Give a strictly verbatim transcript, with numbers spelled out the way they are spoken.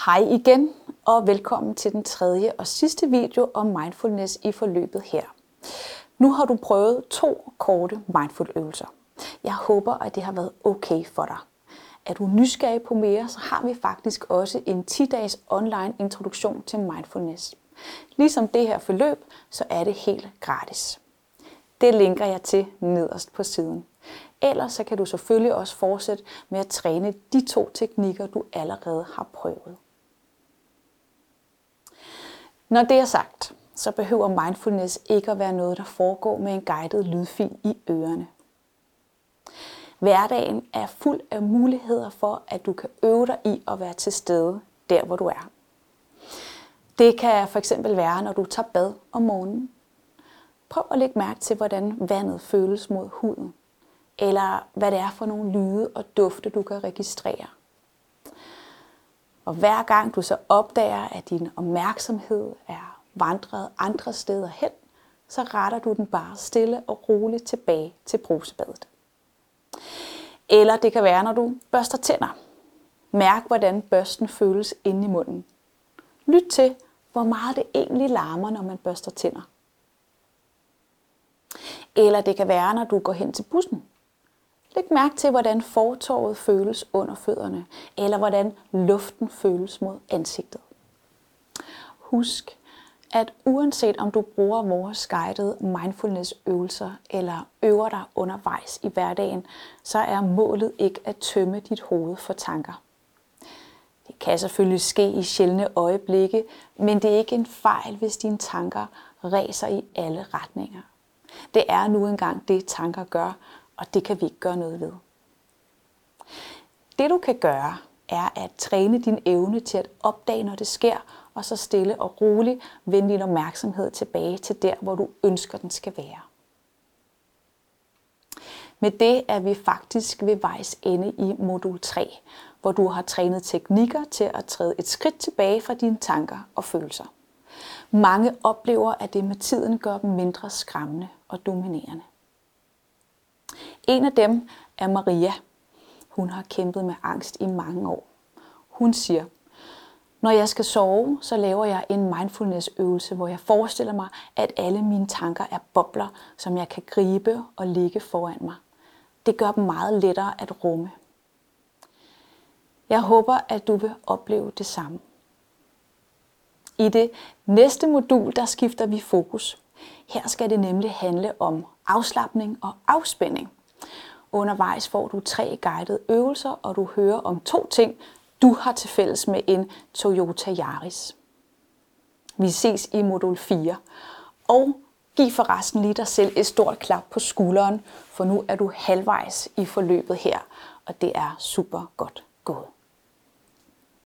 Hej igen, og velkommen til den tredje og sidste video om mindfulness i forløbet her. Nu har du prøvet to korte mindful-øvelser. Jeg håber, at det har været okay for dig. Er du nysgerrig på mere, så har vi faktisk også en ti-dages online introduktion til mindfulness. Ligesom det her forløb, så er det helt gratis. Det linker jeg til nederst på siden. Ellers så kan du selvfølgelig også fortsætte med at træne de to teknikker, du allerede har prøvet. Når det er sagt, så behøver mindfulness ikke at være noget, der foregår med en guided lydfil i ørerne. Hverdagen er fuld af muligheder for, at du kan øve dig i at være til stede der, hvor du er. Det kan fx være, når du tager bad om morgenen. Prøv at lægge mærke til, hvordan vandet føles mod huden, eller hvad det er for nogle lyde og dufte, du kan registrere. Og hver gang du så opdager, at din opmærksomhed er vandret andre steder hen, så retter du den bare stille og roligt tilbage til brusebadet. Eller det kan være, når du børster tænder. Mærk, hvordan børsten føles inde i munden. Lyt til, hvor meget det egentlig larmer, når man børster tænder. Eller det kan være, når du går hen til bussen. Læg mærke til, hvordan fortovet føles under fødderne, eller hvordan luften føles mod ansigtet. Husk, at uanset om du bruger vores guidede mindfulness-øvelser eller øver dig undervejs i hverdagen, så er målet ikke at tømme dit hoved for tanker. Det kan selvfølgelig ske i sjældne øjeblikke, men det er ikke en fejl, hvis dine tanker ræser i alle retninger. Det er nu engang det, tanker gør, og det kan vi ikke gøre noget ved. Det du kan gøre, er at træne din evne til at opdage, når det sker, og så stille og roligt vende din opmærksomhed tilbage til der, hvor du ønsker, den skal være. Med det er vi faktisk ved vejs ende i modul tre, hvor du har trænet teknikker til at træde et skridt tilbage fra dine tanker og følelser. Mange oplever, at det med tiden gør dem mindre skræmmende og dominerende. En af dem er Maria. Hun har kæmpet med angst i mange år. Hun siger, når jeg skal sove, så laver jeg en mindfulness-øvelse, hvor jeg forestiller mig, at alle mine tanker er bobler, som jeg kan gribe og lægge foran mig. Det gør dem meget lettere at rumme. Jeg håber, at du vil opleve det samme. I det næste modul, der skifter vi fokus. Her skal det nemlig handle om afslapning og afspænding. Undervejs får du tre guidede øvelser, og du hører om to ting, du har til fælles med en Toyota Yaris. Vi ses i modul fire. Og giv forresten lige dig selv et stort klap på skulderen, for nu er du halvvejs i forløbet her, og det er super godt gået.